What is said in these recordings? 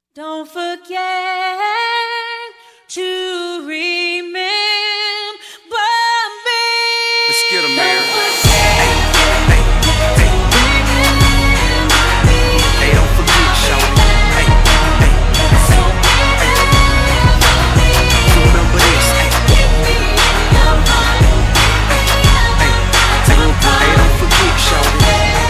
Don't forget to remember me. Let's get 'em, man. Don't forget. Hey, don't forget, shawty. Hey, remember this. Hey, don't forget, shawty.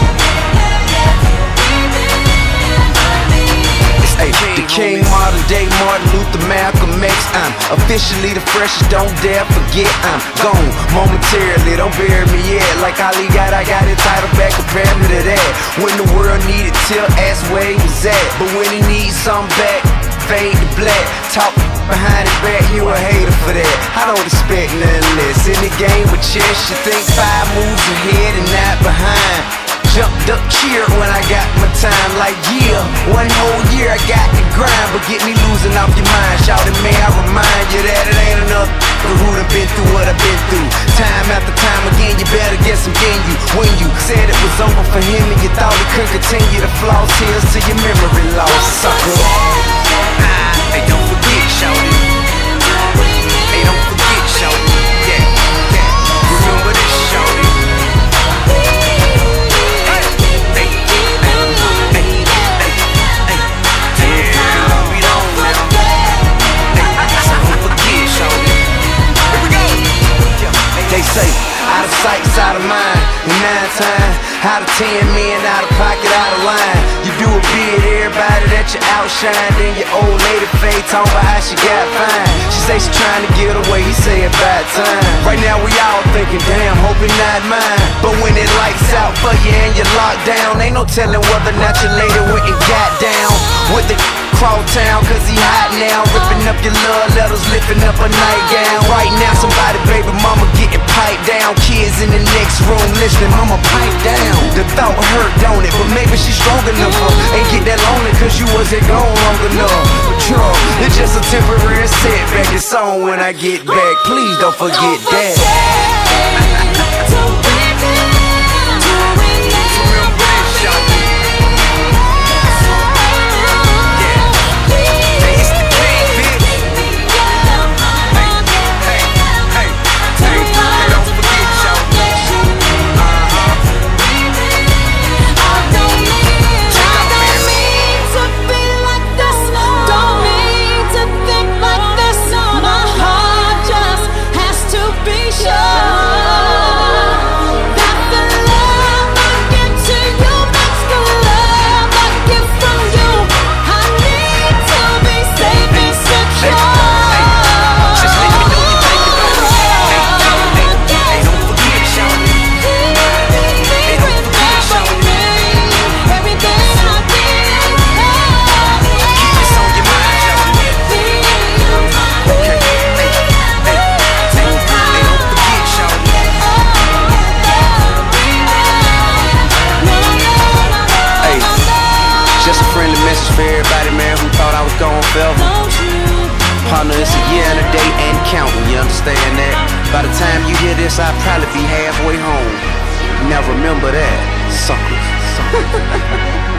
Hey, the king, modern day Martin Luther, Malcolm X. I'm officially the freshest, don't dare forget. I'm gone momentarily, don't bury me yet. Like Ali I got it titled back, compare me to that. When the world needed till, ask where he was at. But when he needs something back, fade to black. Talk behind his back, you a hater for that. I don't expect nothing less. In the game with chess, you think 5 moves ahead and not behind. Jumped up, cheered when I got my time. Like, yeah, 1 whole year I got to grind. But get me losing off your mind. Shouting, may I remind you that it ain't enough who done been through what I've been through. Time after time again, you better get some you. When you said it was over for him and you thought it could continue to floss, here's to your memory loss, sucker. Hey, don't forget, shawty. Hey, don't forget, shawty. Yeah, yeah. Remember this, shawty. They say, out of sight, out of mind. And 9 times out of 10 men, out of pocket, out of line. You do a bid, everybody that you outshine. Then your old lady Faye talking about how she got fine. She say she trying to get away, he say about time. Right now we all thinking, damn, hope it not mine. But when it lights out for you and you're locked down, ain't no telling whether or not your lady went and got down with the cross town, cause he hot now. Ripping up your love letters, lifting up a nightgown. Right now somebody baby mama getting piped down. Kids in the next room listening, mama pipe down. The thought hurt, don't it? But maybe she's strong enough. Ain't get that lonely cause you wasn't gone long enough. But it's just a temporary setback. It's on when I get back. Please don't forget that. Just a friendly message for everybody, man, who thought I was gone forever. Partner, it's a year and a day and counting, you understand that? By the time you hear this, I'll probably be halfway home. Now remember that, suckers.